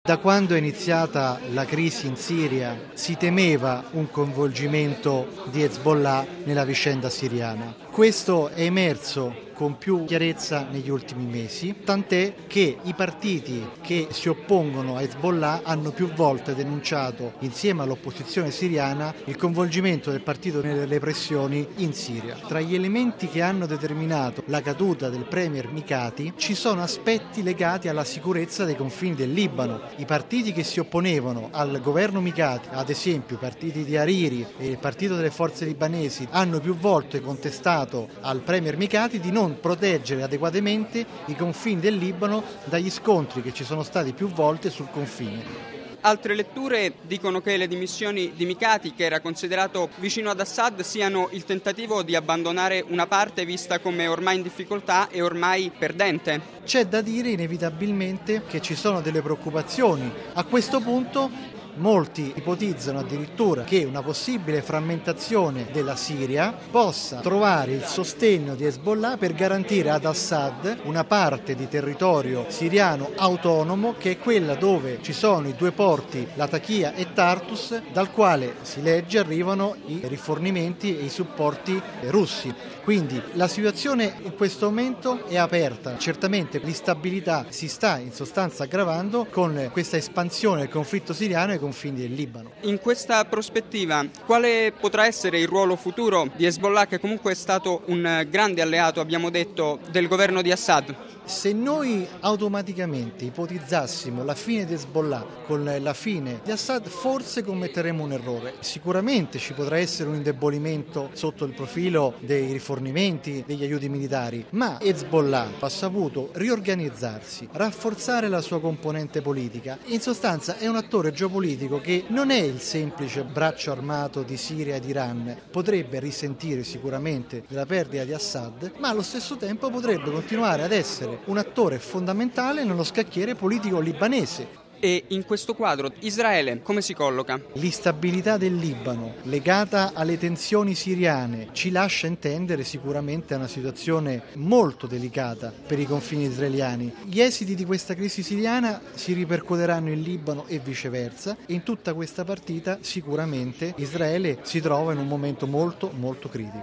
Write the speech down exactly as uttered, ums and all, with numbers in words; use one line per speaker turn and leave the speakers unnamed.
Da quando è iniziata la crisi in Siria si temeva un coinvolgimento di Hezbollah nella vicenda siriana. Questo è emerso con più chiarezza negli ultimi mesi, tant'è che i partiti che si oppongono a Hezbollah hanno più volte denunciato, insieme all'opposizione siriana, il coinvolgimento del partito nelle pressioni in Siria. Tra gli elementi che hanno determinato la caduta del premier Mikati ci sono aspetti legati alla sicurezza dei confini del Libano. I partiti che si opponevano al governo Mikati, ad esempio i partiti di Hariri e il partito delle forze libanesi, hanno più volte contestato al premier Mikati di non proteggere adeguatamente i confini del Libano dagli scontri che ci sono stati più volte sul confine.
Altre letture dicono che le dimissioni di Mikati, che era considerato vicino ad Assad, siano il tentativo di abbandonare una parte vista come ormai in difficoltà e ormai perdente.
C'è da dire inevitabilmente che ci sono delle preoccupazioni. A questo punto molti ipotizzano addirittura che una possibile frammentazione della Siria possa trovare il sostegno di Hezbollah per garantire ad Assad una parte di territorio siriano autonomo, che è quella dove ci sono i due porti, Latakia e Tartus, dal quale si legge arrivano i rifornimenti e i supporti russi. Quindi la situazione in questo momento è aperta. Certamente l'instabilità si sta in sostanza aggravando con questa espansione del conflitto siriano ai confini del Libano.
In questa prospettiva, quale potrà essere il ruolo futuro di Hezbollah, che comunque è stato un grande alleato, abbiamo detto, del governo di Assad?
Se noi automaticamente ipotizzassimo la fine di Hezbollah con la fine di Assad, forse commetteremo un errore. Sicuramente ci potrà essere un indebolimento sotto il profilo dei rifornimenti, degli aiuti militari, ma Hezbollah ha saputo riorganizzarsi, rafforzare la sua componente politica. In sostanza è un attore geopolitico che non è il semplice braccio armato di Siria ed Iran. Potrebbe risentire sicuramente della perdita di Assad, ma allo stesso tempo potrebbe continuare ad essere un attore fondamentale nello scacchiere politico libanese.
E in questo quadro Israele come si colloca?
L'instabilità del Libano legata alle tensioni siriane ci lascia intendere sicuramente una situazione molto delicata per i confini israeliani. Gli esiti di questa crisi siriana si ripercuoteranno in Libano e viceversa, e in tutta questa partita sicuramente Israele si trova in un momento molto molto critico.